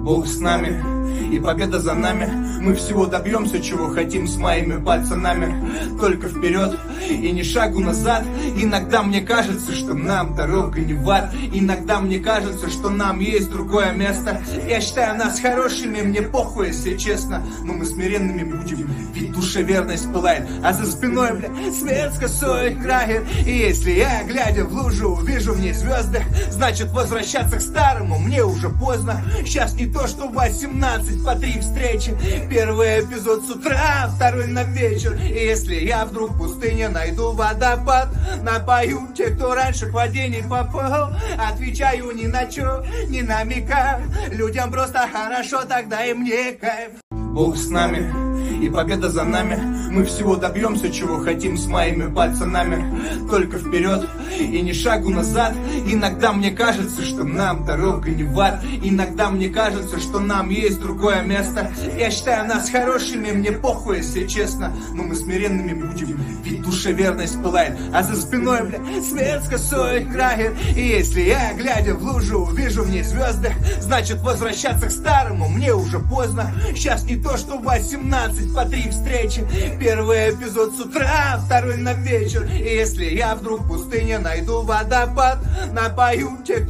Бог с нами, и победа за нами. Мы всего добьемся, чего хотим с моими пацанами. Только вперед и ни шагу назад. Иногда мне кажется, что нам дорога не в ад. Иногда мне кажется, что нам есть другое место. Я считаю нас хорошими, мне похуй, если честно. Но мы смиренными будем, ведь душа верность пылает. А за спиной, бля, свет с косой играет. И если я, глядя в лужу, увижу в ней звезды, значит возвращаться к старому мне уже поздно. Сейчас не то, что 18 по 3 встречи. Первый эпизод с утра, второй на вечер. И если я вдруг в пустыне найду водопад, напою те, кто раньше к воде не попал. Отвечаю ни на чё, не намекаю. Людям просто хорошо, тогда и мне кайф. Бог с нами, и победа за нами. Мы всего добьемся, чего хотим с моими пацанами. Только вперед и ни шагу назад. Иногда мне кажется, что нам дорога не в ад. Иногда мне кажется, что нам есть другое место. Я считаю нас хорошими, мне похуй, если честно. Но мы смиренными будем, ведь душа верность пылает. А за спиной, бля, свет с косой играет. И если я, глядя в лужу, увижу в ней звезды, значит возвращаться к старому мне уже поздно. Сейчас не то, что 18 по 3 встречи. Первый эпизод с утра, второй на вечер. И если я вдруг в пустыне найду водопад, напою те, кто